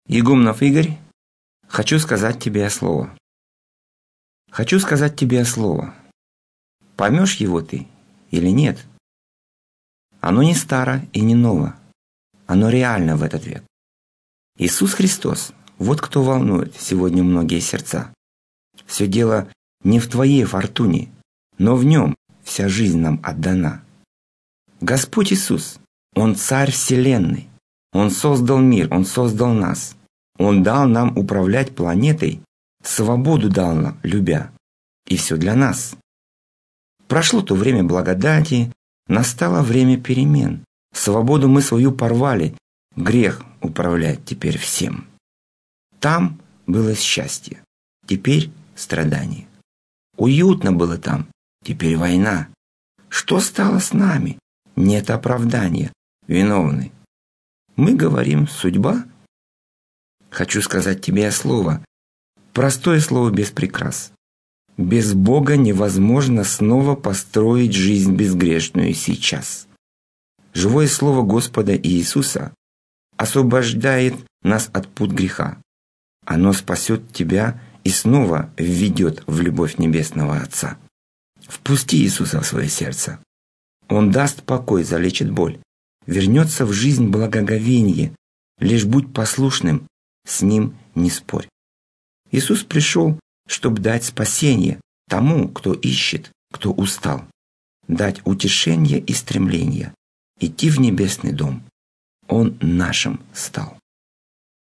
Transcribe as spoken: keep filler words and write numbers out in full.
Игумнов Игорь, хочу сказать тебе слово. Хочу сказать тебе слово. Поймешь его ты или нет? Оно не старо и не ново. Оно реально в этот век. Иисус Христос, вот кто волнует сегодня многие сердца. Все дело не в твоей фортуне, но в Нем вся жизнь нам отдана. Господь Иисус, Он Царь Вселенной. Он создал мир, Он создал нас. Он дал нам управлять планетой, свободу дал нам, любя. И все для нас. Прошло то время благодати, настало время перемен. Свободу мы свою порвали, грех управлять теперь всем. Там было счастье, теперь страдание. Уютно было там, теперь война. Что стало с нами? Нет оправдания, виновны. Мы говорим «судьба». Хочу сказать тебе слово, простое слово без прикрас. Без Бога невозможно снова построить жизнь безгрешную сейчас. Живое слово Господа Иисуса освобождает нас от пут греха. Оно спасет тебя и снова введет в любовь Небесного Отца. Впусти Иисуса в свое сердце. Он даст покой, залечит боль. Вернется в жизнь благоговение. Лишь будь послушным, с Ним не спорь. Иисус пришел, чтобы дать спасение тому, кто ищет, кто устал. Дать утешение и стремление. Идти в небесный дом. Он нашим стал.